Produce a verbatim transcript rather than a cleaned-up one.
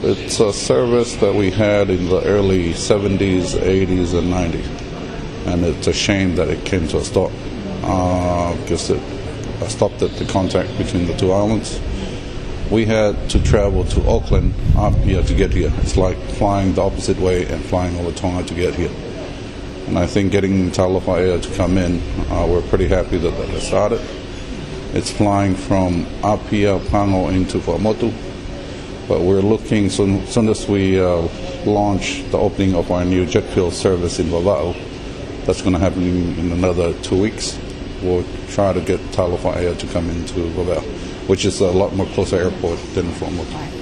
It's a service that we had in the early seventies, eighties, and nineties. And it's a shame that it came to a stop uh, because it uh, stopped at the contact between the two islands. We had to travel to Auckland up here to get here. It's like flying the opposite way and flying over Tonga to get here. And I think getting Talofa Air to come in, uh, we're pretty happy that that has started. It's flying from Apia, Pango into Whakamotu. But we're looking, soon, as soon as we uh, launch the opening of our new jet fuel service in Vava'u, that's going to happen in, in another two weeks. We'll try to get Talofa Air to come into Vava'u, which is a lot more closer airport than Whakamotu.